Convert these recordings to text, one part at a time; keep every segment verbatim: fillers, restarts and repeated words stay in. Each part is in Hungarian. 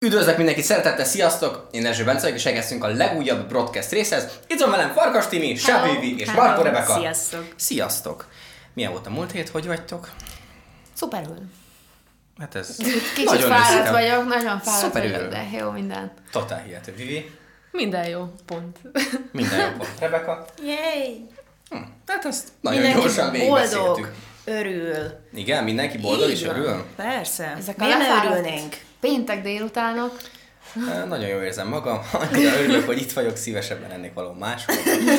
Üdvözlök mindenkit, szeretettel, sziasztok! Én Erzső Bence vagyok, és elkezdtünk a legújabb broadcast részhez. Itt van velem Farkas Timi, Sávivi és Bartó Rebeka. Sziasztok! Sziasztok! Milyen volt a múlt hét? Hogy vagytok? Szuperül. Hát ez Kicsit nagyon fáradt őszinte. vagyok, nagyon fáradt Szuperül. vagyok, de jó minden. Totál hihető. Vivi? Minden jó, pont. Minden jó pont. Rebeka? Jéj! Hm. Hát ezt nagyon Mindenki gyorsan végigbeszéltük. boldog, örül. Igen, mindenki boldog Így és van. örül? Persze. Ezek a Miért ne lefáradt örülnénk? péntek délutánok. Eh, Nagyon jól érzem magam. Annyira örülök, hogy itt vagyok, szívesebben ennék való máshol.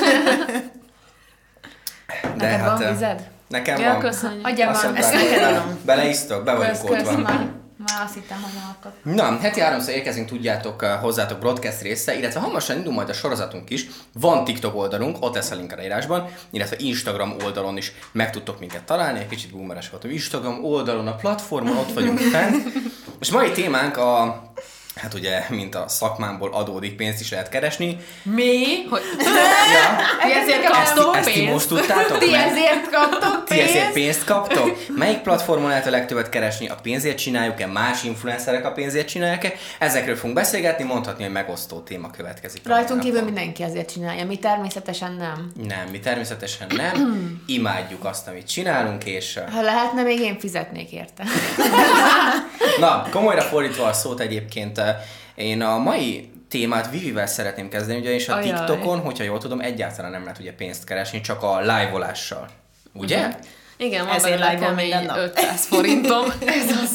De Neked van eh, vized? Nekem Ja, van. köszönjük. Adjam Azt már. mondták, ezt neked hogy adom. Beleisztok, be vagyunk Kösz, kösz, ótva. már, már azt hittem, hogy alkot. Na, heti háromszor érkezünk, tudjátok, uh, hozzátok broadcast része, illetve hamarosan indul majd a sorozatunk is. Van TikTok oldalunk, ott lesz a link a leírásban, illetve Instagram oldalon is meg tudtok minket találni. Egy kicsit boomeres voltam. Instagram oldalon, a platformon ott vagyunk fent. És mai témánk a... Hát ugye, mint a szakmámból adódik, pénzt is lehet keresni. Mi? Hogy... Ja, Ti ezért ezt, kaptok ezt ti pénzt? most tudtátok Ti meg? ezért kaptok Ti ezért pénzt? pénzt kaptok? Melyik platformon lehet a legtöbbet keresni? A pénzért csináljuk-e? Más influencerek a pénzért csinálják-e? Ezekről fogunk beszélgetni, mondhatni, hogy megosztó téma következik. Rajtunk kívül mindenki ezért csinálja, mi természetesen nem. Nem, mi természetesen nem. Imádjuk azt, amit csinálunk, és... Ha lehetne, még én fizetnék érte. Na, komolyra fordítva a szót egyébként, én a mai témát Vivivel szeretném kezdeni, ugyanis a Ajaj. TikTokon, hogyha jól tudom, egyáltalán nem lehet ugye pénzt keresni, csak a live-olással. Ugye? Igen, van Ezért belőle live-on kemény minden nap. ötszáz forintom. Ez az.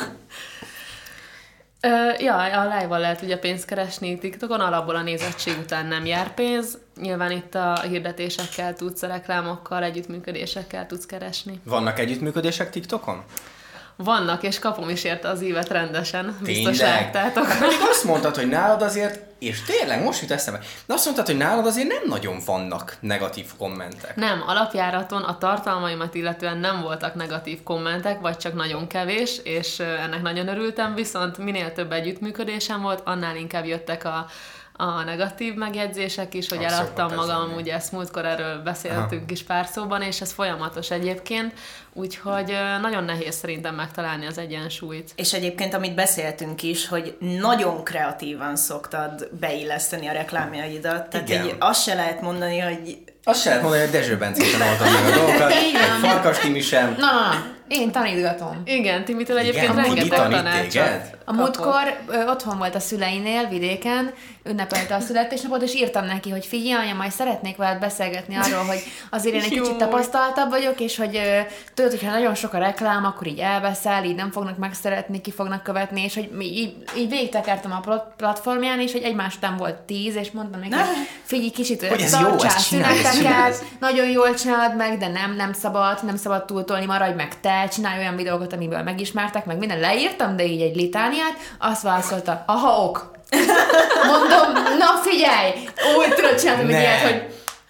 Ö, ja, a live-val lehet ugye pénzt keresni TikTokon, alapból a nézettség után nem jár pénz. Nyilván itt a hirdetésekkel tudsz, a reklámokkal, együttműködésekkel tudsz keresni. Vannak együttműködések TikTokon? Vannak, és kapom is érte az évet rendesen. Biztos Tényleg? láttátok. Hát pedig azt mondtad, hogy nálad azért, és tényleg most jut eszembe, de azt mondtad, hogy nálad azért nem nagyon vannak negatív kommentek. Nem, alapjáraton a tartalmaimat illetően nem voltak negatív kommentek, vagy csak nagyon kevés, és ö, ennek nagyon örültem, viszont minél több együttműködésem volt, annál inkább jöttek a, a negatív megjegyzések is, hogy Az eladtam szokott ez magam, lenni. ugye ezt múltkor erről beszéltünk Aha. is pár szóban, és ez folyamatos egyébként, úgyhogy ö, nagyon nehéz szerintem megtalálni az egyensúlyt. És egyébként, amit beszéltünk is, hogy nagyon kreatívan szoktad beilleszteni a reklámjaidat. Tehát Igen. így azt se lehet mondani, hogy Azt se lehet mondani, hogy Dezső Bencésen oldom meg a dolgokat, Így van. egy Farkas Timi sem. Na, na, na. Én tanítgatom. Igen, Timitől egyébként Igen, Timi rengeteg tanít tanácsot téged? A kapok. múltkor ö, otthon volt a szüleinél, vidéken, ünnepelte a születésnapot, és írtam neki, hogy figyelj, anya, majd szeretnék veled beszélgetni arról, hogy azért én egy Jó. kicsit tapasztaltabb vagyok, és hogy ö, tudod, hogyha nagyon sok a reklám, akkor így elveszel, így nem fognak megszeretni, ki fognak követni, és hogy mi így, így végigtekertem a plat- platformján, és hogy egymás után volt tíz, és mondtam neki, hogy figyelj, kicsit Hogy ez jó, tartsál ezt csinálj, ezt csinálj. szüneteket, nagyon jól csinálod meg, de nem, nem szabad, nem szabad túltolni, maradj meg te, csinálj olyan videókat, amiből megismertek, meg minden leírtam, de így egy litániát, azt válaszolta, aha, ok. Mondom, na figyelj, úgy tudod csinálni, hogy Ne. ilyet, hogy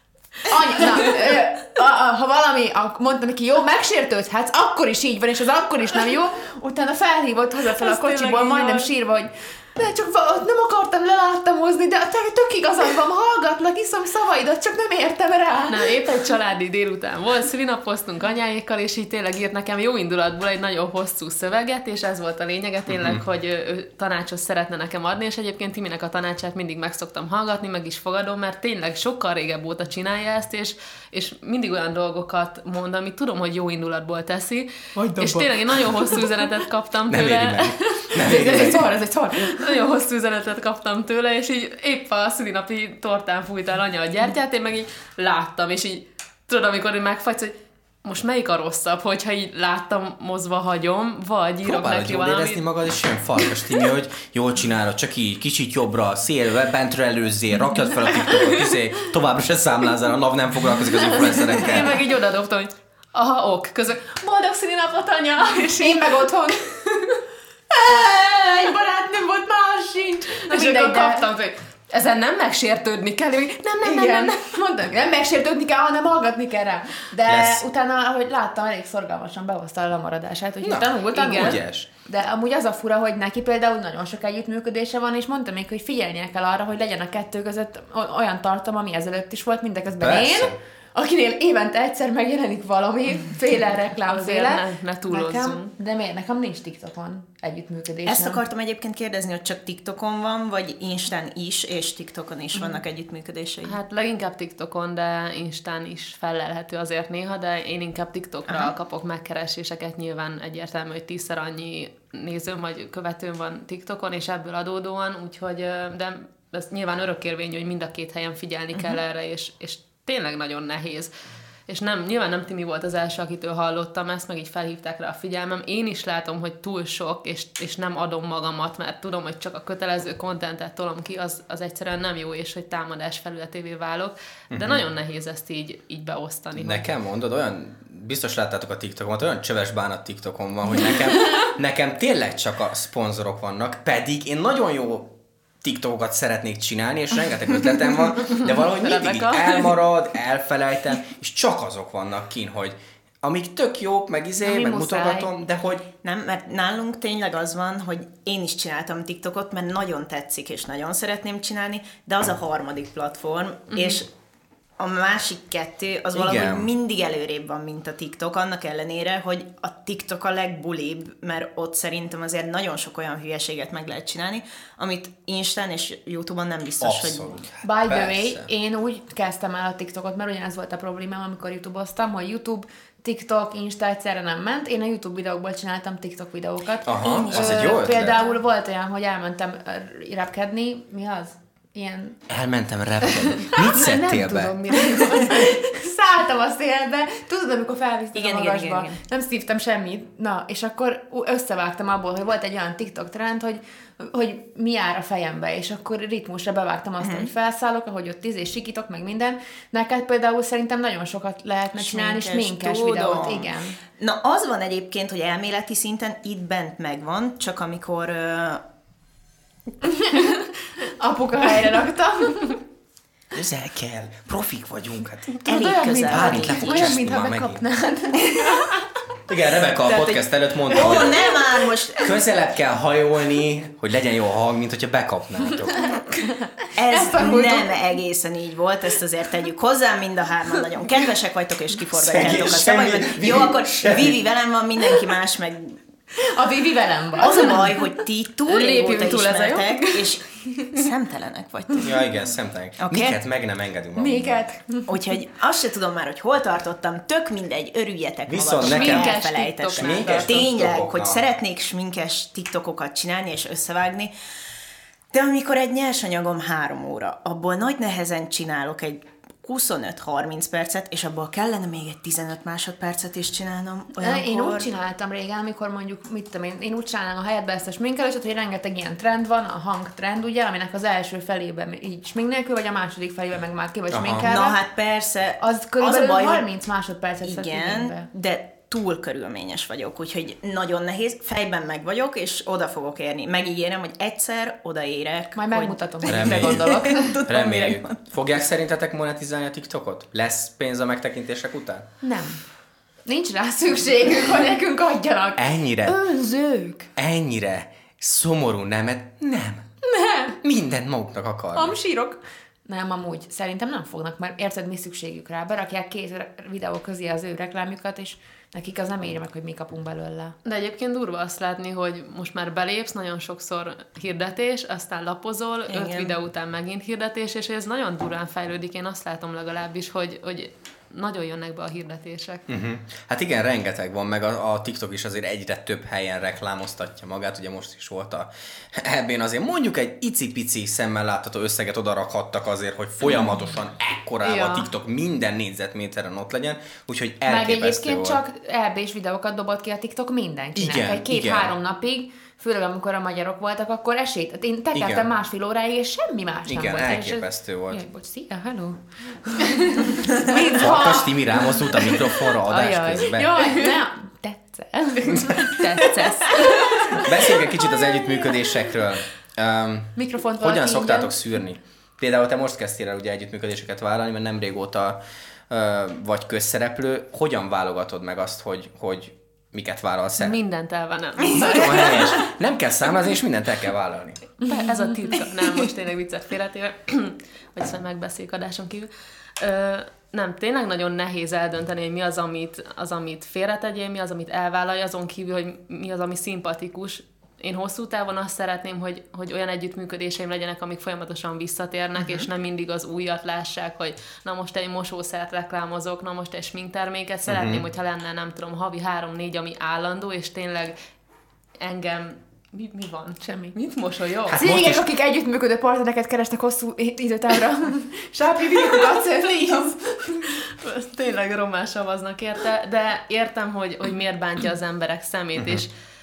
anya, na, ö, a, a, ha valami, a, mondtam neki, jó, megsértődhetsz, akkor is így van, és az akkor is nem jó, utána felhívott hazafel a Ez tényleg kocsiból, így majdnem van. sírva, hogy de csak valahogy nem akartam leláttamozni, de te tök igazad van, hallgatlak, iszom szavaidat, csak nem értem rá. Na, épp egy családi délután volt, szülinapoztunk anyáékkal, és így tényleg írt nekem jó indulatból egy nagyon hosszú szöveget, és ez volt a lényege tényleg, uh-huh. hogy ő, ő tanácsot szeretne nekem adni, és egyébként Timinek a tanácsát mindig meg szoktam hallgatni, meg is fogadom, mert tényleg sokkal régebb óta csinálja ezt, és, és mindig olyan dolgokat mond, amit tudom, hogy jó indulatból teszi, Hagyd és abba. tényleg én nagyon hosszú üzenetet kaptam Nem éri tőle. meg. Nem Ez, éri ez egy meg. szar, ez egy szar. Nagyon hosszú üzenetet kaptam tőle, és így épp a szülinapi tortán fújta el anya a gyertyát, én meg így láttam, és így tudod, amikor így megfagysz, hogy most melyik a rosszabb, hogyha így láttam, mozva hagyom, vagy írok Próbálod neki jól valamit. érezni magad, és jön Farkas Timi, hogy jól csinálod, csak így, kicsit jobbra, szélre, bentről előzzél, rakjad fel a TikTokot, izé, továbbra se számlázzál, a NAV nem foglalkozik az Én influencerekkel. meg így odadobtam, hogy aha, ok, közök, boldog szülinapot, anya! És Én meg otthon. Egy barátnőm volt, más sincs. Na és mindegy, akkor de- kaptam, hogy ezen nem megsértődni kell, én még, nem, nem, nem, nem, Igen, nem. mondtam, nem megsértődni kell, hanem hallgatni kell rá. De Lesz. utána, ahogy láttam, elég szorgalmasan behozta a lemaradását, úgyhogy Na, tanul, tanul. igen. Ügyes. De amúgy az a fura, hogy neki például nagyon sok együttműködése van, és mondtam még, hogy figyelnie kell arra, hogy legyen a kettő között o- olyan tartalom, ami ezelőtt is volt, mindeközben Persze. én, akinél évente egyszer megjelenik valami, féle reklámféle. Ne, ne túlozzunk. Nekem, de miért? Nekem nincs TikTokon együttműködésem. Ezt akartam egyébként kérdezni, hogy csak TikTokon van, vagy Instán is, és TikTokon is vannak együttműködései? Hát leginkább TikTokon, de Instán is fellelhető azért néha, de én inkább TikTokra Aha. kapok megkereséseket, nyilván egyértelmű, hogy tízszer annyi nézőm vagy követőm van TikTokon, és ebből adódóan, úgyhogy, de ez nyilván örökérvényű, hogy mind a két helyen figyelni uh-huh. kell erre, és, és tényleg nagyon nehéz. És nem, nyilván nem Timi volt az első, akitől hallottam ezt, meg így felhívták rá a figyelmem. Én is látom, hogy túl sok, és, és nem adom magamat, mert tudom, hogy csak a kötelező kontentet tolom ki, az, az egyszerűen nem jó, és hogy támadás felületévé válok. De uh-huh. nagyon nehéz ezt így, így beosztani. Nekem mondod, olyan, biztos láttátok a TikTokomat, olyan csöves bánat TikTokon van, hogy nekem, nekem tényleg csak a szponzorok vannak, pedig én nagyon jó TikTokokat szeretnék csinálni, és rengeteg ötletem van, de valahogy mindig így elmarad, elfelejtem, és csak azok vannak kín, hogy amik tök jók, meg izé, Ami meg muszáj. mutogatom, de hogy... Nem, mert nálunk tényleg az van, hogy én is csináltam TikTokot, mert nagyon tetszik, és nagyon szeretném csinálni, de az a harmadik platform, uh-huh. és a másik kettő az valahogy Igen. mindig előrébb van, mint a TikTok, annak ellenére, hogy a TikTok a legbulibb, mert ott szerintem azért nagyon sok olyan hülyeséget meg lehet csinálni, amit Instán és YouTube-on nem biztos, Abszolút. hogy... Hát By the way, persze. én úgy kezdtem el a TikTokot, mert ugyanez volt a problémám, amikor YouTube-oztam, hogy YouTube, TikTok, Insta egyszerre nem ment. Én a YouTube videókból csináltam TikTok videókat. Aha, Én, az egy jó ötlet. Például volt olyan, hogy elmentem repkedni, mi az? Ilyen... Elmentem repkedni. Mit szedtél nem be? tudom, mire. Szálltam a szélbe. Tudod, amikor felvisztek Igen, a igen, magasba. igen, igen. Nem szívtam semmit. Na, és akkor összevágtam abból, hogy volt egy olyan TikTok trend, hogy, hogy mi jár a fejembe, és akkor ritmusra bevágtam azt, Uh-huh. hogy felszállok, ahogy ott tíz és sikítok, meg minden. Neked például szerintem nagyon sokat lehetne csinálni Sminkes, sminkes tudom. videót. Igen. Na, az van egyébként, hogy elméleti szinten itt bent megvan, csak amikor... Uh, Apuka helyre raktam. Közel kell. Profik vagyunk. Hát. elég olyan, közel mintha- Bármit le fog olyan, cseszni mintha már megint. bekapnád. Igen, Rebecca a Tehát, podcast előtt mondta, Ó, hogy nem már most! közelebb kell hajolni, hogy legyen jó a hang, mint hogyha bekapnátok. Ez Ezt tanultuk. nem egészen így volt, ezt azért tegyük hozzá, mind a hárman nagyon kedvesek vagytok, és kiforgatjátok a Szegény, szavaimat. semmi, Jó, Vivi, akkor semmi. Vivi velem van, mindenki más, meg A Vivi velem van. az a baj, hogy ti túl Lépjünk régóta túl, ez a jó? ismertek, és szemtelenek vagytok. Ja, igen, szemtelen. Oké. Miket meg nem engedünk magunknak. Miket? Úgyhogy azt se tudom már, hogy hol tartottam, tök mindegy, örüljetek Viszont magatok, nekem- hogy Sminkes elfelejtettem. TikToknál. Tényleg, TikTokoknál. hogy szeretnék sminkes TikTokokat csinálni és összevágni, de amikor egy nyersanyagom három óra, abból nagy nehezen csinálok egy huszonöt-harminc percet, és abból kellene még egy tizenöt másodpercet is csinálnom. Olyankor... Én úgy csináltam régen, amikor mondjuk, mit tudom én, én úgy csinálnám a helyetbe ezt a sminkelőset, hogy rengeteg ilyen trend van, a hangtrend, ugye, aminek az első felében így smink nélkül, vagy a második felében meg már ki vagy Aha. sminkelve. Na hát persze, az körülbelül baj, hogy- harminc másodpercet vesz igen, igénybe. de túl körülményes vagyok, úgyhogy nagyon nehéz, fejben meg vagyok, és oda fogok érni. Megígérem, hogy egyszer odaérek. Majd hogy... megmutatom, hogy mire Reméljük. gondolok. Tudom, Reméljük. mire van. Fogják szerintetek monetizálni a TikTokot? Lesz pénz a megtekintések után? Nem. Nincs rá szükségünk, hogy nekünk adjanak. Ennyire, Önzők. ennyire szomorú nemet? Nem. Nem. Mindent maguknak akarnak. Amsírok. Nem, amúgy. Szerintem nem fognak, mert érted, mi szükségük rá. Berakják két re- videó közé az ő reklámjukat, és nekik az nem éri meg, hogy mi kapunk belőle. De egyébként durva azt látni, hogy most már belépsz, nagyon sokszor hirdetés, aztán lapozol, Igen. öt videó után megint hirdetés, és ez nagyon durván fejlődik, én azt látom legalábbis, hogy, hogy nagyon jönnek be a hirdetések. Uh-huh. Hát igen, rengeteg van, meg a, a TikTok is azért egyre több helyen reklámoztatja magát, ugye most is volt a ebben azért mondjuk egy icipici szemmel látható összeget oda rakhattak azért, hogy folyamatosan ekkorával Ja. a TikTok minden négyzetméteren ott legyen, úgyhogy Meg elképesztő egyébként volt. csak é bé-s videókat dobott ki a TikTok mindenkinek. Igen, Egy igen. két-három napig, főleg amikor a magyarok voltak, akkor esélyt. Hát én tekertem Igen. másfél óráig, és semmi más nem Igen, volt. És ez- elképesztő volt. Jaj, bocs, szia, hello. Farkas Timi rámozdult a mikrofonra adás Ajaj. közben. Jaj, nem, tetszel. Tetszesz. Beszéljünk egy kicsit az együttműködésekről. Um, Mikrofont hogyan valaki szoktátok ingyen? szűrni? Például te most kezdtél el ugye együttműködéseket vállalni, mert nem régóta uh, vagy közszereplő. Hogyan válogatod meg azt, hogy, hogy miket vállalsz el? Mindent elvenem. Nagyon helyes. Nem kell számlázni, és mindent el kell vállalni. Be- Ez a titka. Nem, most tényleg viccet félretéve, hogy ezt majd megbeszéljük adáson kívül. Ö, nem, tényleg nagyon nehéz eldönteni, hogy mi az, amit, az, amit félretegyél, mi az, amit elvállalj, azon kívül, hogy mi az, ami szimpatikus. Én hosszú távon azt szeretném, hogy, hogy olyan együttműködéseim legyenek, amik folyamatosan visszatérnek, uh-huh. és nem mindig az újat lássák, hogy na most egy mosószert reklámozok, na most egy sminkterméket. Szeretném, uh-huh. hogyha lenne, nem tudom, havi három-négy, ami állandó, és tényleg engem... Mi, mi van? Semmi. Mit mosolyog? Hát cégek, is... akik együttműködő partnereket kerestek hosszú időtávra. Sápi videókat, please! Tényleg román savaznak érte, de értem, hogy, hogy miért bántja az emberek szemét, és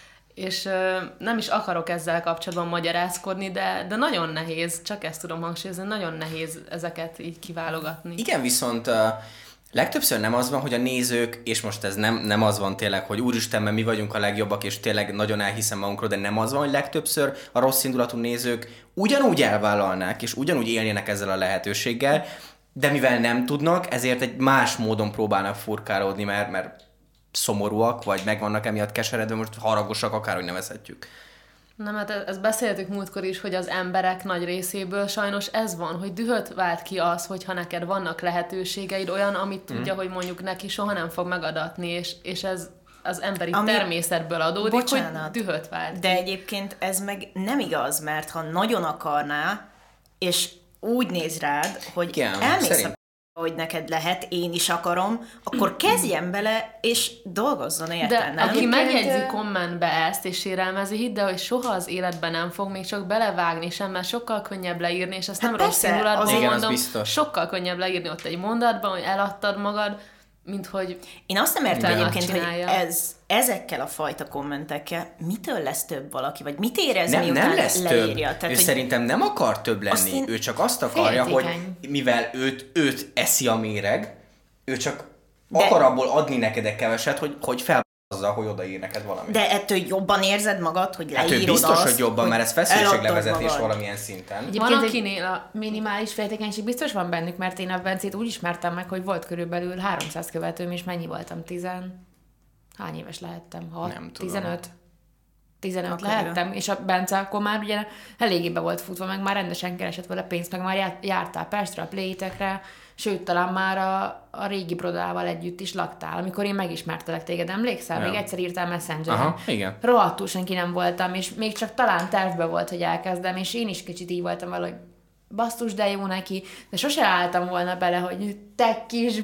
és uh, nem is akarok ezzel kapcsolatban magyarázkodni, de, de nagyon nehéz, csak ezt tudom hangsúlyozni, nagyon nehéz ezeket így kiválogatni. Igen, viszont uh, legtöbbször nem az van, hogy a nézők, és most ez nem, nem az van tényleg, hogy úristen, mert mi vagyunk a legjobbak, és tényleg nagyon elhiszem magunkról, de nem az van, hogy legtöbbször a rossz indulatú nézők ugyanúgy elvállalnák, és ugyanúgy élnének ezzel a lehetőséggel, de mivel nem tudnak, ezért egy más módon próbálnak furkálódni, mert, mert szomorúak, vagy meg vannak emiatt keseredve, most haragosak, akárhogy nevezhetjük. Nem, hát ezt beszéltük múltkor is, hogy az emberek nagy részéből sajnos ez van, hogy dühöt vált ki az, hogyha neked vannak lehetőségeid, olyan, amit tudja, mm. hogy mondjuk neki soha nem fog megadatni, és, és ez az emberi Ami... természetből adódik, Bocsánat, hogy dühöt vált de ki. egyébként ez meg nem igaz, mert ha nagyon akarná, és úgy néz rád, hogy Igen, elmész szerint... hogy neked lehet, én is akarom, akkor kezdjen bele, és dolgozzon érte, de nem? aki megjegyzi kommentbe ezt, és sérelmezi, hidd el, hogy soha az életben nem fog még csak belevágni sem, mert sokkal könnyebb leírni, és azt hát nem rossz indulatban mondom, sokkal könnyebb leírni ott egy mondatban, hogy eladtad magad, mint hogy én azt nem értem egyébként, hogy ez, ezekkel a fajta kommentekkel mitől lesz több valaki, vagy mit érez, nem, miután nem lesz leírja? Több. Tehát, ő hogy szerintem nem akar több lenni, én... ő csak azt akarja, féltékeny. Hogy mivel őt, őt eszi a méreg, ő csak de... akar abból adni neked egy keveset, hogy, hogy fel azzal, hogy odaír neked valamit. De ettől jobban érzed magad, hogy leírod hát ő biztos, azt, hogy jobban, hogy mert ez feszültséglevezetés valamilyen szinten. Egyébként van, akinél a minimális féltékenység biztos van bennük, mert én a Bencét úgy ismertem meg, hogy volt körülbelül háromszáz követőm, és mennyi voltam? Tizen... Hány éves lehettem? hat? Nem tudom. tizenöt? tizenöt Akar lehettem, és a Bence akkor már ugye eléggé be volt futva, meg már rendesen keresett vele pénzt, meg már jártál Pestre, a Playtekre, sőt, talán már a, a régi brodával együtt is laktál, amikor én megismertelek téged, emlékszel? Ja. Még egyszer írtál Messengeren. Aha, igen. Rohadtul senki nem voltam, és még csak talán tervbe volt, hogy elkezdem, és én is kicsit így voltam vele, hogy basszus, de jó neki, de sose álltam volna bele, hogy te kis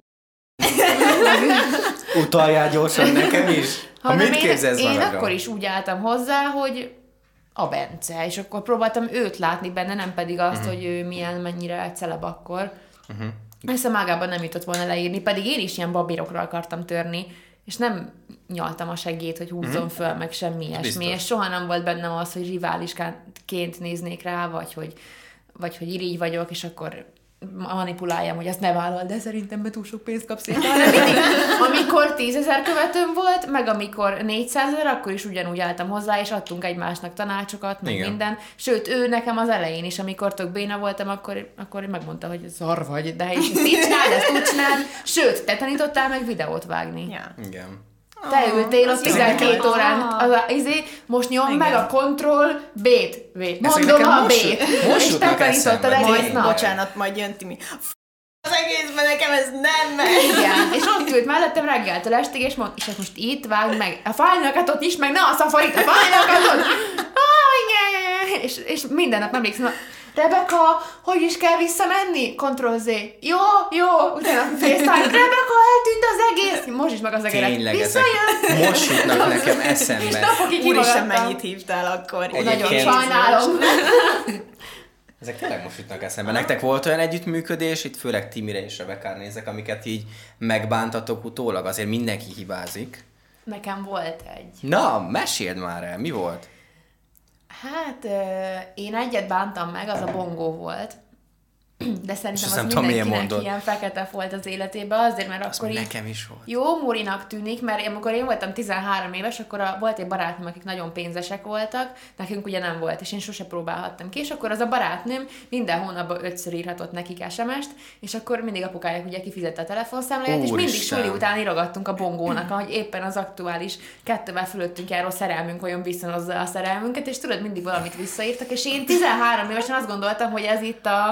utaljál gyorsan nekem is. Ha mit képzelsz én, én magadra? Akkor is úgy álltam hozzá, hogy a Bence, és akkor próbáltam őt látni benne, nem pedig azt, uh-huh. hogy ő milyen, mennyire celeb akkor. Uh-huh. Ezt a mágában nem jutott volna leírni, pedig én is ilyen babírokra akartam törni, és nem nyaltam a segét, hogy húzzon uh-huh. föl, meg semmi ilyesmi, és soha nem volt bennem az, hogy riválisként néznék rá, vagy hogy, vagy hogy irigy vagyok, és akkor manipuláljam, hogy azt ne vállal, de szerintem be túl sok pénzt kapsz érte. Amikor tízezer követőm volt, meg amikor négyszázezer, akkor is ugyanúgy álltam hozzá, és adtunk egymásnak tanácsokat, meg Igen. minden. Sőt, ő nekem az elején is, amikor tök béna voltam, akkor, akkor megmondta, hogy szar vagy, de és ezt így csináld, ezt úgy csináld. Sőt, te tanítottál meg videót vágni. Ja. Igen. Te ültél ott tizenkét órán, az a, izé, most nyom Igen. meg a Control B-t, V-t. Mondom a B-t. És te tanítottad egész nap. Bocsánat, majd jön Timi. Az egészben nekem ez nem megy. Igen, és ott ült mellettem reggeltől estig, és mond, és most itt vágd meg, a fájlnakat ott is, meg ne a szafarit, a fájlnakat ott. És, és minden nap emlékszem, Rebeka, hogy is kell visszamenni? Control Z. Jó, jó, utána FaceTime. Rebeka, eltűnt az egész. Most is meg az egerek. Tényleg, ezek most jutnak nekem eszembe. Úristen, mennyit hívtál akkor. Nagyon sajnálom. Ezek tényleg most jutnak eszembe. Nektek volt olyan együttműködés, itt főleg Timire és Rebekára nézek, amiket így megbántatok utólag? Azért mindenki hibázik. Nekem volt egy. Na, meséld már el, mi volt? Hát, én egyet bántam meg, az a bongó volt. De szerintem az tudom, mindenkinek ilyen fekete volt az életében, azért, mert az akkor nekem is volt. Jó Mórinak tűnik, mert amikor én voltam tizenhárom éves, akkor a, volt egy barátnőm, akik nagyon pénzesek voltak, nekünk ugye nem volt, és én sose próbálhattam ki, és akkor az a barátnőm minden hónapban ötször írhatott nekik es em est, és akkor mindig apukájuk ugye kifizette a telefonszámláját, és mindig suli után írogattunk a bongónak, ahogy éppen az aktuális kettővel fölöttünk járó szerelmünk olyan viszonozza a szerelmünket, és tudod, mindig valamit visszaírtak, és én tizenhárom évesen azt gondoltam, hogy ez itt a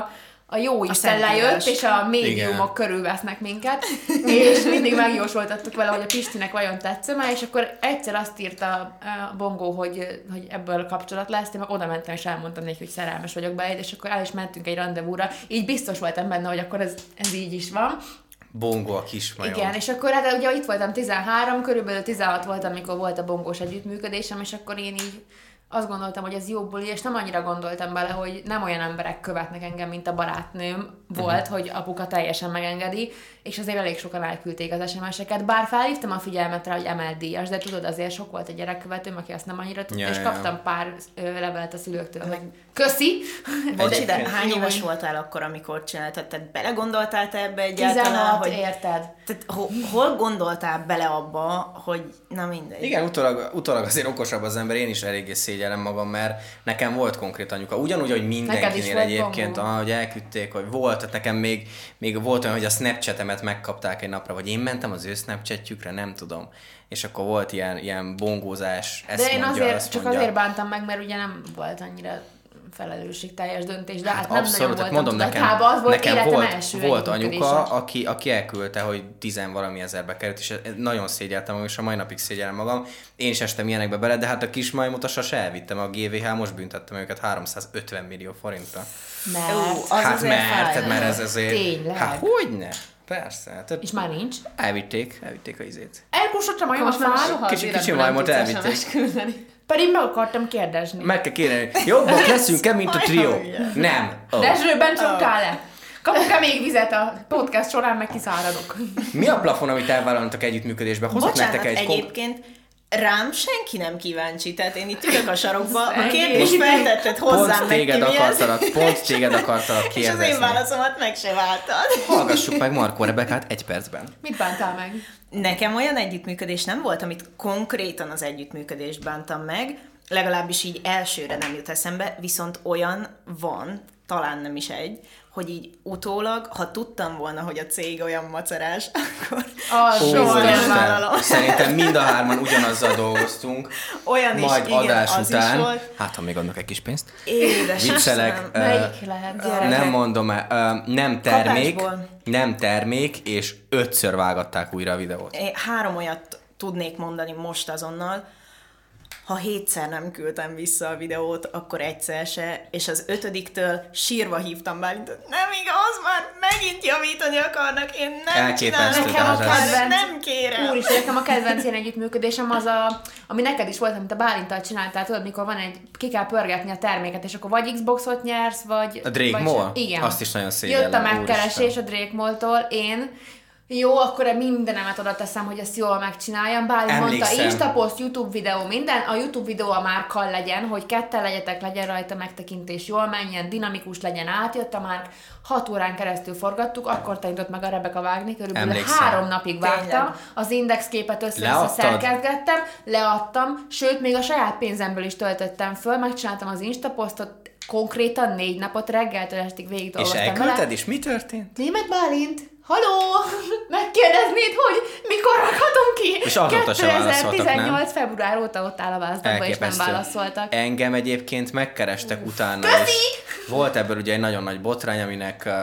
a jó Isten Szentírás. lejött, és a médiumok Igen. körülvesznek minket, és mindig megjósoltattuk vele, hogy a Pistinek vajon tetszem-e, és akkor egyszer azt írta a Bongó, hogy, hogy ebből kapcsolat lesz, én meg oda mentem, és elmondtam neki, hogy szerelmes vagyok beléd, és akkor el is mentünk egy rendezvúra, így biztos voltam benne, hogy akkor ez, ez így is van. Bongó a kismajom. Igen, és akkor hát ugye itt voltam tizenhárom, körülbelül tizenhat voltam, amikor volt a bongós együttműködésem, és akkor én így azt gondoltam, hogy ez jó buli, és nem annyira gondoltam bele, hogy nem olyan emberek követnek engem, mint a barátnőm volt, uh-huh. hogy apuka teljesen megengedi, és azért elég sokan elküldték az es em es-eket, bár felhívtam a figyelmet rá, hogy emelt díjas, de tudod, azért sok volt egy gyerekkövetőm, aki azt nem annyira tudta, Ja, és ja. kaptam pár ö, levelet a szülőktől, hogy köszi! Bocsi, de Egyébként- hány éves voltál akkor, amikor csináltad? Tehát belegondoltál te ebbe egyáltalán? tizenhat, hogy... érted? Tehát hol, hol gondoltál bele abba, hogy na mindegy? Igen, utólag, utólag azért okosabb az ember, én is eléggé szégyellem magam, mert nekem volt konkrét anyuka. Ugyanúgy, hogy mindenkinél volt egyébként, Bongó? ahogy elküldték, hogy volt, tehát nekem még, még volt olyan, hogy a Snapchatemet megkapták egy napra, vagy én mentem az ő Snapchatjükre, nem tudom. És akkor volt ilyen, ilyen bongózás, ezt De én mondja, azért, azt csak mondja. azért bántam meg, mert ugye nem volt annyira felelősségteljes döntés, de hát, nem Abszolút, nagyon tehát voltam mondom, nekem, tudatában, az volt nekem életem volt, első volt együttműködése. anyuka, aki, aki elküldte, hogy tizenvalami ezerbe került, és nagyon szégyeltem magam, és a mai napig szégyellem magam. Én is estem ilyenekbe bele, de hát a kismajmot azt se elvittem, a gé vé há most büntettem őket háromszázötven millió forintra. Mert... Ú, az hát azért mert, fáj. tehát mert ez azért... Tényleg? Hát hogyne? Persze. Tehát És már nincs? elvitték, elvitték a izét. Elkóstoltam a Most már fát, soha Kicsi- az kicsi életben nem majmot tudsz elvitték. es em es küldeni. pedig meg akartam kérdezni. Meg kell kérni, jobbak leszünk-e, mint a trió? Nem. Oh. Dezsőben csaptál-e? Kapok-e még vizet a podcast során, meg kiszáradok? Mi a plafon, amit elvállaltak együttműködésbe? Hozok Bocsánat, nektek egy... kom- egyébként rám senki nem kíváncsi, tehát én itt ülök a sarokba, a Szegény. kérdést feltetted hozzám, Pont meg téged ki mi ez, akartalak, pont téged akartalak és az én kérdezni. válaszomat meg se váltad. Hallgassuk meg Markó Rebekát egy percben. Mit bántál meg? Nekem olyan együttműködés nem volt, amit konkrétan az együttműködést bántam meg, legalábbis így elsőre nem jut eszembe, viszont olyan van, talán nem is egy, hogy így utólag, ha tudtam volna, hogy a cég olyan macerás, akkor Az Ó, soha nem Isten, vállalom. szerintem mind a hárman ugyanazzal dolgoztunk, Olyan is, majd igen, adás az után, is volt. hát ha még adnak egy kis pénzt, Édes viccelek, Istenem. ö, Melyik lehet? Gyerekek. nem mondom el, ö, nem termék, Kapásból. nem termék, és ötször vágatták újra a videót. Én három olyat tudnék mondani most azonnal. Ha hétszer nem küldtem vissza a videót, akkor egyszer se, és az ötödiktől sírva hívtam Bálintot. Nem igaz, már megint javítani akarnak, én nem Elképesztő, csinálom, tehát ez- nekem nem kérem. Úristen, nekem a kedvenc ilyen együttműködésem az a, ami neked is volt, amit a Bálinttal csináltál, tudod, mikor van egy, ki kell pörgetni a terméket, és akkor vagy Xboxot nyersz, vagy... A Drake vagy Mall? Igen. Azt is nagyon szégyellem, Jött a megkeresés úristen. a Drake Mall-tól, én jó, akkor mindenemet oda teszem, hogy ezt jól megcsináljam. Bálint mondta, Emlékszem. Instapost, YouTube videó, minden. A YouTube videó a márkkal legyen, hogy ketten legyetek, legyen rajta megtekintés, jól menjen, dinamikus legyen, átjött a márk. Hat órán keresztül forgattuk, akkor tanított meg a Rebeka vágni, körülbelül Emlékszem. három napig vágtam. Tényleg. Az indexképet össze-vissza Leadtad? szerkezgettem, leadtam, sőt, még a saját pénzemből is töltöttem föl, megcsináltam az Instapostot, konkrétan négy napot reggeltől estig végig És dolgoztam elküldted, vele. és mi történt? Német Bálint, haló! Megkérdeznéd, hogy mikor rakhatom ki? És azóta se válaszoltak, kétezer-tizennyolc február óta ott áll a választásban, és nem Elképesztő. válaszoltak. Engem egyébként megkerestek utána Köszi! is. Volt ebből ugye egy nagyon nagy botrány, aminek uh,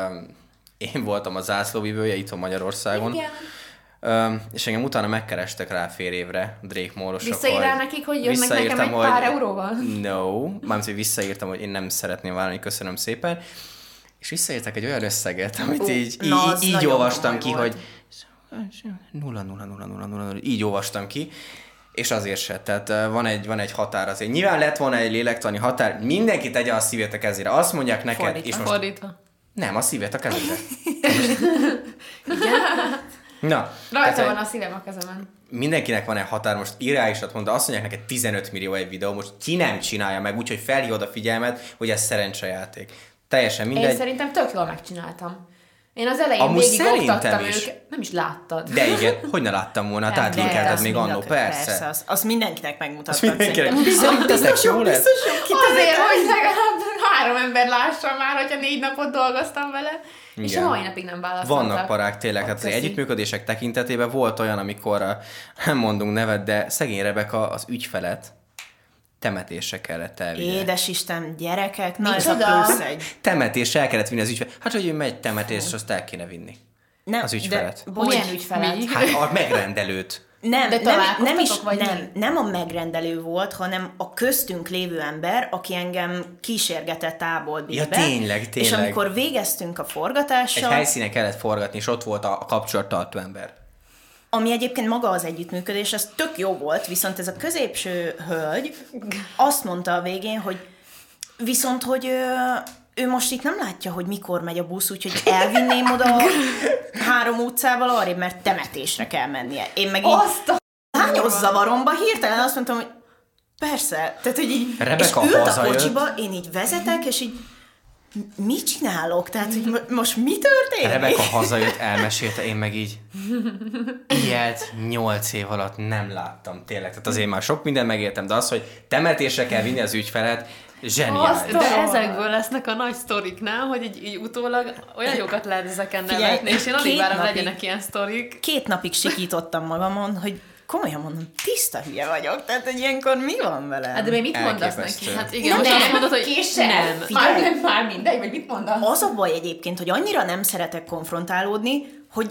én voltam a zászlóvivője itthon Magyarországon. Igen. Um, és engem utána megkerestek rá fél évre Drake Mall-osok. Visszaírál nekik, hogy jönnek nekem egy pár euróval? No, mármint, hogy visszaírtam, hogy én nem szeretném vállalni, köszönöm szépen. És visszaírtak egy olyan összeget, amit Ó, így, na, így, az így nagyon olvastam komoly ki, volt. hogy nulla, nulla, nulla, nulla, nulla, nulla, így olvastam ki, és azért se. Tehát uh, van egy, van egy határ azért. Nyilván lett volna egy lélektani határ, mindenki tegye a szívét a kezére. Azt mondják neked, Fordítva. és most Fordítva. nem, a szívét a kezére. Na, Rajta tehát, van a szívem a kezemen. mindenkinek van egy határ, most irányisat mondta, azt mondják neked tizenöt millió egy videó, most ki nem csinálja meg, úgyhogy felhívod a figyelmet, hogy ez szerencsejáték. Teljesen mindegy. Én szerintem tök jól megcsináltam. Én az elején Amúgy végig szerintem oktattam is. őket. Nem is láttad. De igen, hogy ne láttam volna, tehát Nem, linkelted azt még mind a- annó, persze. Persze, azt, azt mindenkinek Azt megmutattad. mindenkinek. szerintem. Szerintetek jó lesz? Biztos jó, Azért, hogy legalább három ember lássa már, hogyha négy napot dolgoztam vele. És Igen. a mai napig nem válaszoltak. Vannak parák tényleg, hát az Köszi. együttműködések tekintetében volt olyan, amikor uh, nem mondunk nevet, de szegény Rebeka az ügyfelet Temetésre kellett elvinni. Édesisten, gyerekek, na ez a Micsoda? plusz egy. Temetésre el kellett vinni az ügyfelet. Hát, hogy ő megy temetésre, azt el kéne vinni. Nem, Az ügyfelet. De, bocs, Milyen ügyfelet? Mi? Hát a megrendelőt. Nem, De nem, találkoztatok, nem is, vagy nem, mi? nem a megrendelő volt, hanem a köztünk lévő ember, aki engem kísérgetett A-ból B-be. Ja, tényleg, tényleg. És amikor végeztünk a Egy forgatással, helyszínen kellett forgatni, és ott volt a, a kapcsolattartó ember. ami egyébként maga az együttműködés, az tök jó volt, viszont ez a középső hölgy azt mondta a végén, hogy viszont, hogy ő, ő most itt nem látja, hogy mikor megy a busz, úgyhogy elvinném oda három utcával arrébb, mert temetésre kell mennie. Én meg így Azt a... hányos zavaromba hirtelen azt mondtam, hogy persze, tehát, hogy így, Rebeka és ült a hazajött. kocsiba, én így vezetek, és így mit csinálok? Tehát, hogy mo- most mi történik? Rebeka hazajött, elmesélte, én meg így ilyet nyolc év alatt nem láttam, tényleg. Tehát azért már sok minden megértem, de az, hogy temetésre kell vinni az ügyfelet, zseniális. De ezekből lesznek a nagy sztorik, nem? Hogy így, így utólag olyan jókat lehet ezeken Figyelj, nevetni, és én alig két várom, napig- legyenek ilyen sztorik. Két napig sikítottam magamon, hogy komolyan mondom, tiszta hülye vagyok, tehát hogy ilyenkor mi van velem? Hát de még mit mondasz Elképesztő. neki? Hát igen, Na most nem, azt mondod, hogy később. nem. Már, nem, már mindegy, vagy mit mondasz? Az a baj egyébként, hogy annyira nem szeretek konfrontálódni, hogy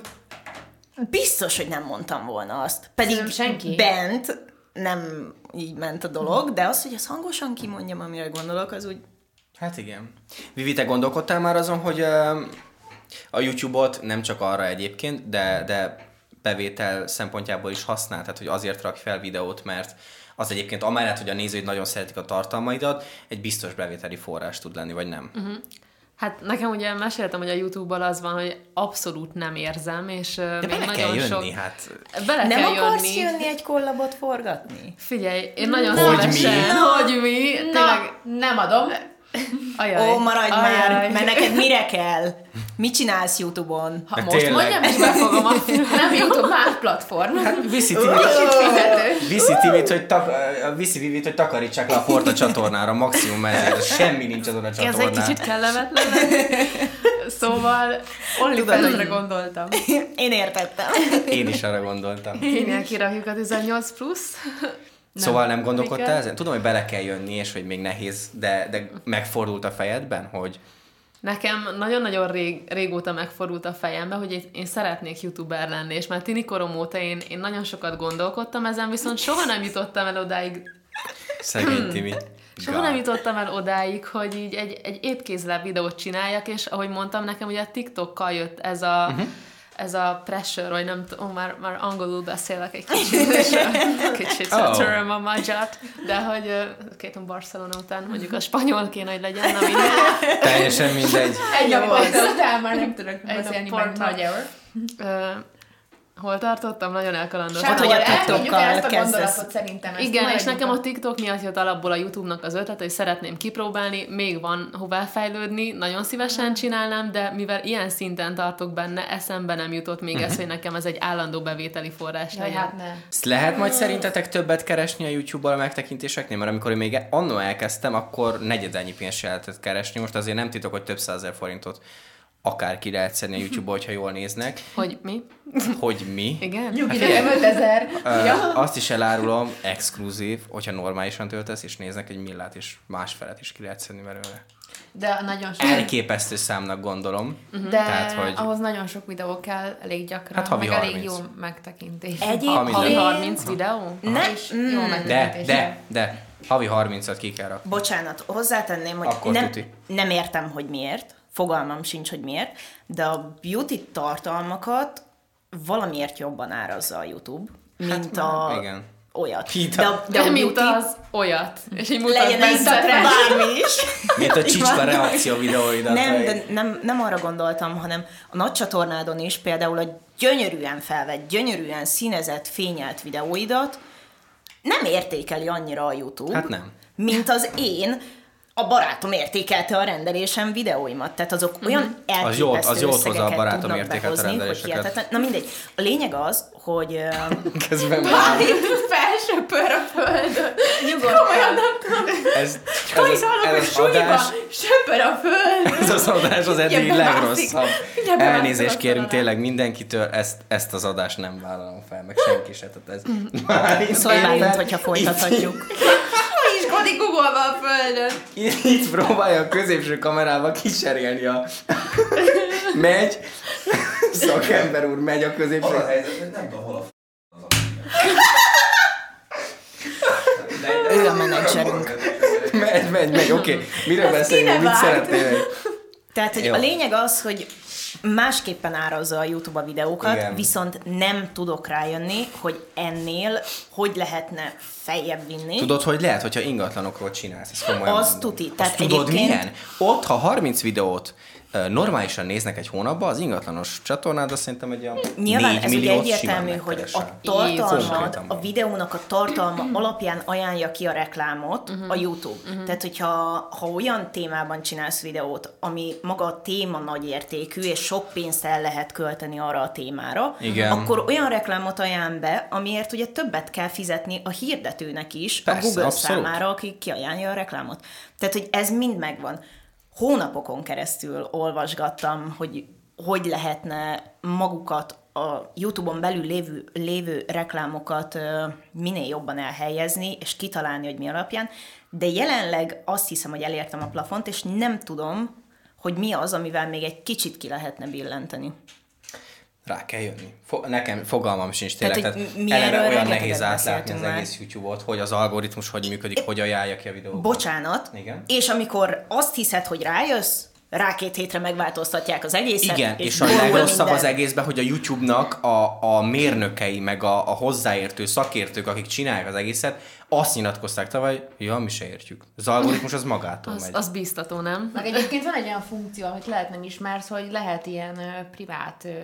biztos, hogy nem mondtam volna azt. Pedig Szerintem senki. bent nem így ment a dolog, de az, hogy azt hangosan kimondjam, amire gondolok, az úgy... Hát igen. Vivi, te gondolkodtál már azon, hogy uh, a YouTube-ot nem csak arra egyébként, de, de bevétel szempontjából is használ, tehát hogy azért rak fel videót, mert az egyébként amellett, hogy a nézőid nagyon szeretik a tartalmaidat, egy biztos bevételi forrás tud lenni, vagy nem? Uh-huh. Hát nekem ugye meséltem, hogy a YouTube-bal az van, hogy abszolút nem érzem, és uh, De még bele nagyon kell jönni, sok... hát. Bele Nem kell akarsz jönni. jönni egy kollabot forgatni? Figyelj, én nagyon Hogy szívesen... mi? Hogy mi? Na, Tényleg... nem adom. Ajaj. Ó, maradj Ajaj. már, mert neked mire kell? Mit csinálsz YouTube-on? Ha Hát most tényleg. mondjam, és befogom a nem YouTube, más platform. Hát viszi Timit, Fizető. viszi Timit, hogy tak, viszi Vivit, hogy takarítsák le a porta csatornára, maximum ezért. Semmi nincs azon a Ez egy csatornán. kicsit kellemetlen. Szóval OnlyFans-re gondoltam. Én értettem. Én is arra gondoltam. Minél kirakjuk a tizennyolc plusz. Szóval nem gondolkodtál Miket? ezen? Tudom, hogy bele kell jönni, és hogy még nehéz, de, de megfordult a fejedben, hogy Nekem nagyon-nagyon rég, régóta megfordult a fejembe, hogy én, én szeretnék youtuber lenni, és már tini korom óta én, én nagyon sokat gondolkodtam ezen, viszont soha nem jutottam el odáig, szegény Timi. soha nem jutottam el odáig, hogy így egy, egy étkézláb videót csináljak, és ahogy mondtam, nekem ugye a TikTokkal jött ez a, uh-huh. ez a pressure, vagy nem tudom, már, már angolul beszélek egy kicsit, és kicsit Oh. oh. töröm a magyart, de hogy uh, két Barcelona után mondjuk a spanyol kéne, hogy legyen, na minden. Teljesen mindegy. Egy Jó, napot ez- után már nem tudok ez a beszélni meg portal. magyarul. Ö, hol tartottam? Nagyon elkalandoztam. Hát, hogy a Elmondjuk TikTokkal ezt a kezdesz. gondolatot szerintem. ezt Igen, és maradjunk nekem a- a TikTok miatt jött alapból a YouTube-nak az ötlet, hogy szeretném kipróbálni, még van hová fejlődni, nagyon szívesen csinálnám, de mivel ilyen szinten tartok benne, eszembe nem jutott még ez, hogy nekem ez egy állandó bevételi forrás Jaj, legyen. hát ne. Ezt lehet majd szerintetek többet keresni a YouTube-ból a megtekintéseknél? Mert amikor én még annó elkezdtem, akkor negyedennyi pénzt se lehetett keresni. Most azért nem titok, hogy több százezer forintot akár ki lehet szedni a YouTube-ból, hogyha jól néznek. Hogy mi? Hogy mi? Igen? Nyugi, nekem ötezer. Ö, Ja. Azt is elárulom, exkluzív, hogyha normálisan töltesz, és néznek egy millát, és másfelet is ki lehet szedni belőle. De nagyon sok. Elképesztő számnak gondolom. De Tehát, hogy- ahhoz nagyon sok videó kell, elég gyakran, Hát havi meg elég harminc. jó megtekintés. Egyébként- Havi Havi nem. harminc videó? Ne, És jó mm, De, megtekintés. de, de, havi harmincat ki kell rakni. bocsánat, hozzátenném, hogy Akkor nem, tuti. nem értem, hogy miért, fogalmam sincs, hogy miért, de a beauty tartalmakat valamiért jobban árazza a YouTube, mint a igen. olyat. Mint De a- a, de a De mint beauty az olyat. És így mutat legyen egy benne. bármi is. Mint a csicska reakció videóidat. Nem, vagy- de nem, nem arra gondoltam, hanem a nagy csatornádon is például a gyönyörűen felvett, gyönyörűen színezett, fényelt videóidat nem értékeli annyira a YouTube, Hát nem. mint az én, a barátom értékelte a rendelésem videóimat. Tehát azok olyan elképesztő Az jót- az jót hozza a összegeket barátom tudnak értékelte a behozni, hogy rendeléseket. hihetetlen. Na mindegy. A lényeg az, hogy ö, Közben Már itt felsöpör a földön. Nyugodtan. Komolyan nem tudom. ez, Hogy ez, hallom, ez, hogy az súlyban adás, söpör a föld. ez az adás az eddigi Figyelj, legrosszabb. Figyelj, bemászik Elnézést a kérünk szalonán. tényleg mindenkitől, ezt, ezt az adást nem vállalom fel, meg senki se. Tehát ez már szólj Bálint, hogyha folytathatjuk. Ma is addig googolva a földön. Itt próbálja a középső kamerába kiserélni a... megy. Szakember úr megy a középső... Az a helyzet, hogy nem tudom, hol a f*** az a Ő a menedzserünk. Megy, megy, megy, oké. Okay. Miről beszélünk, mit szeretnél? Tehát, hogy Jó. a lényeg az, hogy másképpen árazza a YouTube a videókat, Igen. viszont nem tudok rájönni, hogy ennél hogy lehetne feljebb vinni. Tudod, hogy lehet, hogyha ingatlanokról csinálsz, ezt komolyan Az mondom. tuti. Azt Tehát tudod egyébként- milyen? Ott, ha harminc videót ö, normálisan néznek egy hónapban, az ingatlanos csatornád azt szerintem egy olyan Nyilván négy ez ugye milliót egyértelmű, simán hogy a megkeresel. tartalmad, Konkrétan a van. videónak a tartalma alapján ajánlja ki a reklámot uh-huh. a YouTube. Uh-huh. Tehát, hogyha ha olyan témában csinálsz videót, ami maga a téma nagy értékű, és sok pénzt el lehet költeni arra a témára, Igen. akkor olyan reklámot ajánl be, amiért ugye többet kell fizetni a hirdetőnek is, Persze, a Google abszolút. számára, aki kiajánlja a reklámot. Tehát, hogy ez mind megvan. Hónapokon keresztül olvasgattam, hogy hogy lehetne magukat a YouTube-on belül lévő, lévő reklámokat ö, minél jobban elhelyezni, és kitalálni, hogy mi alapján, de jelenleg azt hiszem, hogy elértem a plafont, és nem tudom, hogy mi az, amivel még egy kicsit ki lehetne billenteni. Rá kell jönni. Fo- nekem fogalmam sincs tényleg, Tehát, tehát, hogy mi eleve erről olyan rengeteget nehéz átlátni beszéltünk az már. egész YouTube-ot, hogy az algoritmus hogy működik, hogy ajánlja ki a videót. Bocsánat, Igen. és amikor azt hiszed, hogy rájössz, rá két hétre megváltoztatják az egészet. Igen, és, és a borul legrosszabb minden. az egészben, hogy a YouTube-nak a, a mérnökei, meg a, a hozzáértő szakértők, akik csinálják az egészet, azt nyilatkozták tavaly, ja, mi se értjük. Az algoritmus az magától Az, megy. az biztató, nem? Meg egyébként van egy olyan funkció, hogy lehet nem ismersz, hogy lehet ilyen ö, privát ö,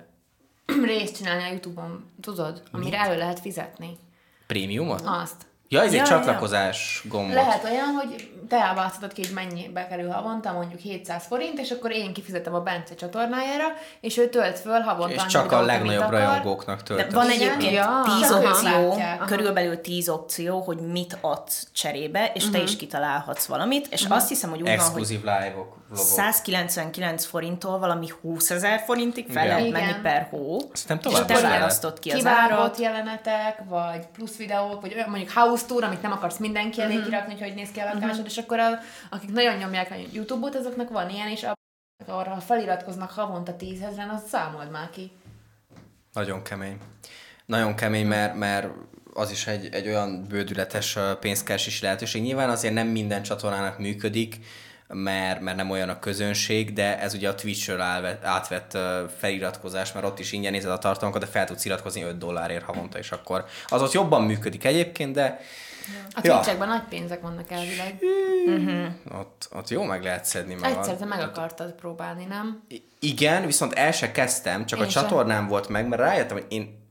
részt csinálni a YouTube-on, tudod? Amire elő lehet fizetni. Prémiumot? Azt. Ja, ez Ja, egy ja. csatlakozás gombot. Lehet olyan, hogy te elválaszthatod ki, hogy mennyibe kerül havonta, mondjuk hétszáz forint, és akkor én kifizetem a Bence csatornájára, és ő tölt föl havonta. És annyi csak a videót, legnagyobb amit akar. rajongóknak De töltött. van Igen? egyébként Ja. tíz Csak ők opció, látják. Aha. körülbelül tíz opció, hogy mit adsz cserébe, és uh-huh. te is kitalálhatsz valamit, és uh-huh. azt hiszem, hogy úgy van, hogy Exkluzív live-ok, vlogok. száz kilencvenkilenc forinttól valami húszezer forintig fel Igen. lehet Igen. menni per hó, Szerintem és tovább te is lehet. választod ki az Kivágott árat. jelenetek, vagy plusz videók, vagy olyan mondjuk house tour, amit nem akarsz mindenki elé kirakni, hogy hogy néz ki a lakásod, és akkor a, akik nagyon nyomják a YouTube-ot, azoknak van ilyen, és a, arra, ha feliratkoznak havonta tízezren, azt számold már ki. Nagyon kemény. Nagyon kemény, mert, mert az is egy, egy olyan bődületes ö, pénzkeresési lehetőség. Nyilván azért nem minden csatornának működik, mert, mert nem olyan a közönség, de ez ugye a Twitch-ről átvett, átvett ö, feliratkozás, mert ott is ingyen nézed a tartalmakat, de fel tudsz iratkozni öt dollárért havonta, és akkor az ott jobban működik egyébként, de A Ja. Twitch-ekben nagy pénzek vannak elvileg. ott, ott jó meg lehet szedni magad. Egyszer te meg akartad próbálni, nem? I- Igen, viszont el se kezdtem, csak Én a sem. csatornám volt meg, mert rájöttem, hogy én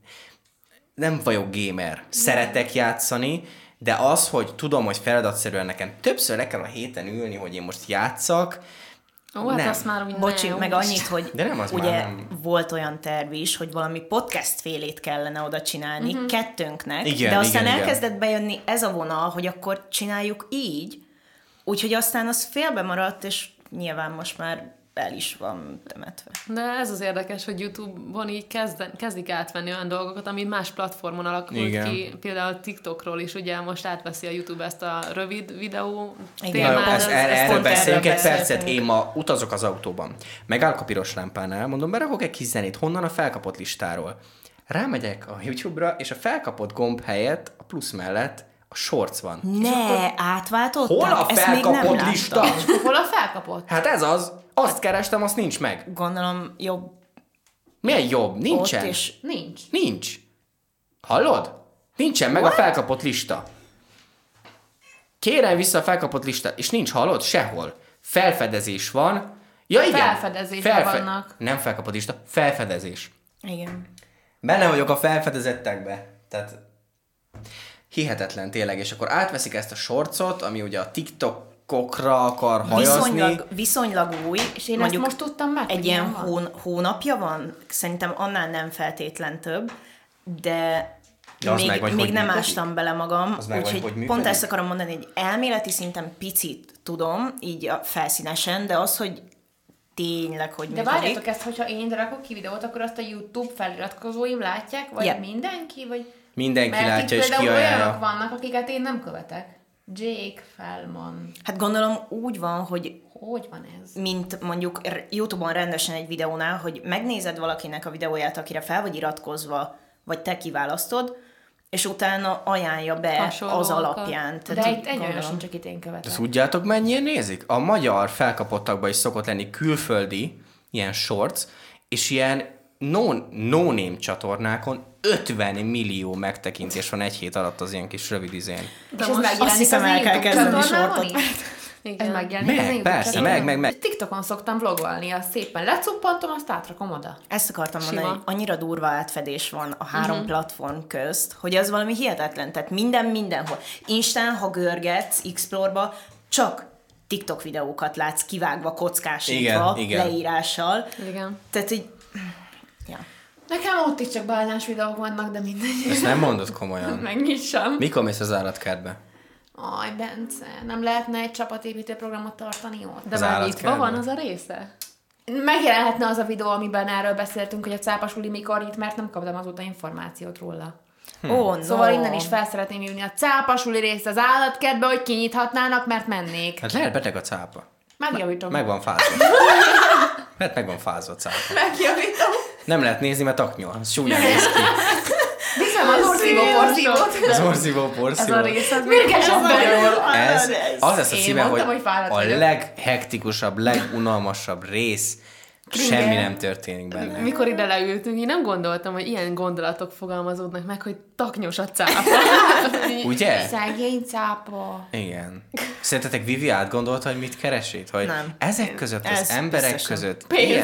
nem vagyok gamer. Szeretek játszani, de az, hogy tudom, hogy feladatszerűen nekem többször le kell a héten ülni, hogy én most játszak, Ó, hát nem. azt már úgy Bocsi, ne, meg úgyis. annyit, hogy De nem, az ugye már nem. volt olyan terv is, hogy valami podcast félét kellene oda csinálni uh-huh. kettőnknek, Igen, de aztán igen, igen. elkezdett bejönni ez a vonal, hogy akkor csináljuk így, úgyhogy aztán az félbe maradt, és nyilván most már el is van temetve. De ez az érdekes, hogy YouTube-on így kezden, kezdik átvenni olyan dolgokat, ami más platformon alakult Igen. ki, például TikTokról is, ugye most átveszi a YouTube ezt a rövid videó Igen. Na jó, témát. ez, ez- erre, ez erről pont beszéljünk erről egy percet. beszéltünk. Én ma utazok az autóban. Megállok a piros lámpánál, mondom, berakok egy kis zenét. Honnan? A felkapott listáról. Rámegyek a YouTube-ra, és a felkapott gomb helyett, a plusz mellett a shorts van. Ne, átváltottál? Hol a Ezt még nem felkapott láttam. lista? Hol a felkapott? Hát ez az. Azt kerestem, azt nincs meg. Gondolom jobb Milyen jobb? Nincsen. ott, és Nincs. Nincs. Hallod? Nincsen meg a felkapott lista. Kérem vissza a felkapott listát, és nincs, hallod? Sehol. Felfedezés van. Ja, igen. Felfedezésben vannak. Nem felkapott lista, felfedezés. igen. Benne vagyok a felfedezettekbe. Tehát hihetetlen tényleg. És akkor átveszik ezt a shortsot, ami ugye a TikTokokra akar hajazni. Viszonylag, viszonylag új, És én mondjuk ezt most tudtam meg, egy hogy ilyen ilyen van. hón, hónapja van, szerintem annál nem feltétlen több, de De az még, meg vagy, még hogy nem működik? ástam bele magam, Az meg vagy, úgyhogy hogy pont működik? ezt akarom mondani, hogy elméleti szinten picit tudom, így a felszínesen, de az, hogy tényleg, hogy De működik. várjátok ezt, hogyha én rakok ki videót, akkor azt a YouTube feliratkozóim látják? Vagy Ja. mindenki? Vagy... Mindenki Mert látja itt és például olyanok kiajánlja. vannak, akiket én nem követek. Jake Fellman. Hát gondolom úgy van, hogy Hogy van ez? mint mondjuk YouTube-on rendesen egy videónál, hogy megnézed valakinek a videóját, akire fel vagy iratkozva, vagy te kiválasztod, és utána ajánlja be Hasonlóakat. az alapján. De Tehát itt egy olyan gondolom. sincs, akit én követek. De tudjátok, mennyien nézik? A magyar felkapottakban is szokott lenni külföldi ilyen shorts, és ilyen no, no-name csatornákon ötven millió megtekintés van egy hét alatt az ilyen kis rövid izén. És ez most megjelenik azt hiszem, az el kell YouTube kezdeni csatornámon sortot. is? Igen. Ez megjelenik Meg, az YouTube persze, csatornámon? meg, meg, meg. TikTokon szoktam vlogolni, azt szépen lecuppantom, azt átrakom oda. Ezt akartam Sima. mondani, hogy annyira durva átfedés van a három uh-huh. platform közt, hogy az valami hihetetlen. Tehát minden mindenhol. Instán, ha görgetsz Explore-ba, csak TikTok videókat látsz kivágva, kockásítva, Igen, igen. leírással. Igen. Tehát így... Ja. Nekem ott is csak bálnás videók vannak, de mindegy. Ezt nem mondod komolyan. Megnyit sem. Mikor mész az állatkertbe? Aj, Bence, nem lehetne egy csapatépítő programot tartani ott? De Az már állat itt kell, van de- az a része? Megjelenhetne az a videó, amiben erről beszéltünk, hogy a cápasuli mikor itt, mert nem kaptam azóta információt róla. Hm. Ó, no. Szóval innen is fel szeretném hívni a cápasuli részt az állatkertbe, hogy kinyithatnának, mert mennék. Hát lehet beteg a cápa. Megjavítom. Meg van fázva. Lehet meg van fázva a cápa. Megjavítom. Nem lehet nézni, mert taknyol. Az súlyán néz ki. Viszem az orszívó porszívót. Az orszívó porszívó. Ez a rész, az Mérges a belül. Ez az lesz a Én szíve, hogy mondtam, hogy fáradt a vagyok. leghektikusabb, legunalmasabb rész, semmi nem történik benne. Mikor ide leültünk, én nem gondoltam, hogy ilyen gondolatok fogalmazódnak meg, hogy taknyos a cápa. Ugye? Szegény cápa. Igen. Szerintetek Vivi átgondolta, hogy mit keres itt? Hogy Nem. ezek között, az Ez emberek biztosan. között... Pénzt. Igen.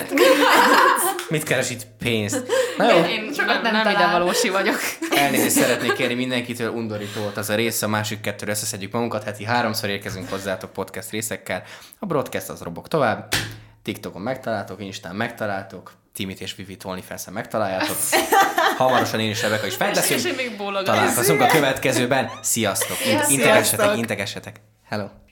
Mit keres itt? Pénzt. Na jó, Én Sokat nem, nem nem ide talál. valósi vagyok. elnézést szeretnék kérni mindenkitől, undorító volt az a rész, a másik kettőre összeszedjük magunkat, heti háromszor érkezünk hozzátok podcast részekkel. A broadcast az robog tovább, TikTokon megtaláltok, Instán megtaláltok, Timit és Vivit OnlyFans-en megtaláljátok. Hamarosan én és Rebeka is fent És leszünk. én még bólogatom. Találkozunk a következőben. Sziasztok! Sziasztok! Integessetek, integessetek. Hello!